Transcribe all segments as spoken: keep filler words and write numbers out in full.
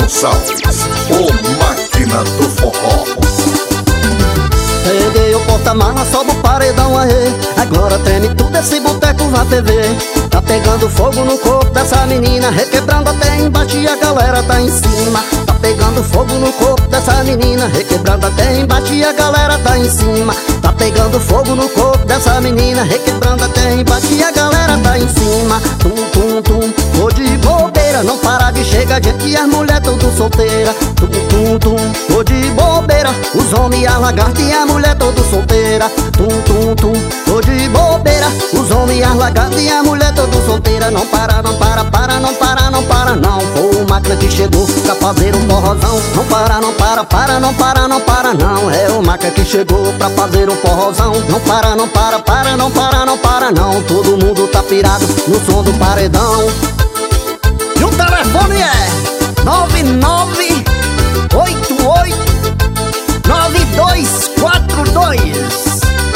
Gonçalves, o máquina do forró. Peguei o porta-mala, sobe o paredão aí. Agora treme tudo esse boteco na T V. Tá pegando fogo no corpo dessa menina, requebrando até embaixo e a galera tá em cima. Tá pegando fogo no corpo dessa menina, requebrando até embaixo e a galera tá em cima. Tá pegando fogo no corpo dessa menina, requebrando até embaixo e a galera tá em cima. Tum, tum, tum, tô de bobeira, não para de chegar gente e as mulher tudo solteira. Tum, tum, tum, tô de bobeira, os homens e as lagartas e a mulher tudo solteira. Tum, tum, tum, tô de bobeira, os homens e as lagartas e a mulher tudo solteira. Não para, não para, para, não para, não para não. Foi o máquina que chegou pra fazer um forrozão. Não para, não para, para, não para, não para não. É o máquina que chegou pra fazer um forrozão. Não para, não para, para, não para, não para não. Todo mundo tá pirado no som do paredão. E o telefone é nove nove oito oito nove dois quatro dois.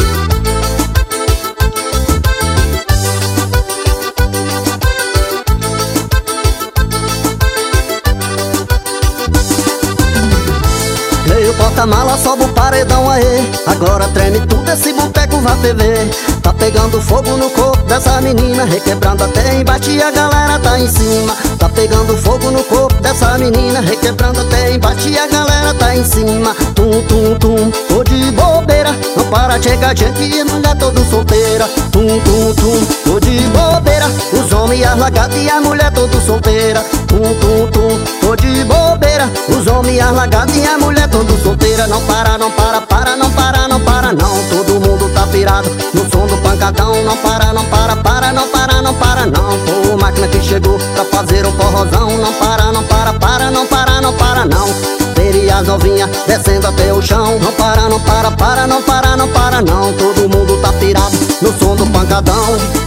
Veio o porta-mala, sobe o paredão aí. Agora treme tudo esse boteco na T V. Tá pegando fogo no corpo dessa menina, requebrando até embaixo e a galera tá em cima. Tá pegando fogo no corpo dessa menina, requebrando até embaixo e a galera tá em cima. Tum, tum, tum, tô de bobeira, não para, chega gente e a mulher toda solteira. Tum, tum, tum, tô de bobeira, os homens e as lagartas e a mulher toda solteira. Tum, tum, tum, tô de bobeira, os homens e as lagartas e a mulher toda solteira. Não para, não para, para, não para, não para não. Todo mundo tá pirado no som do pancadão. Não para, não para, para, não para, não para não. Foi o máquina que chegou pra fazer um forrozão. Não para, não para, para, não para, não para não. Veria as novinhas descendo até o chão. Não para, não para, para, não para, não para não. Todo mundo tá pirado no som do pancadão.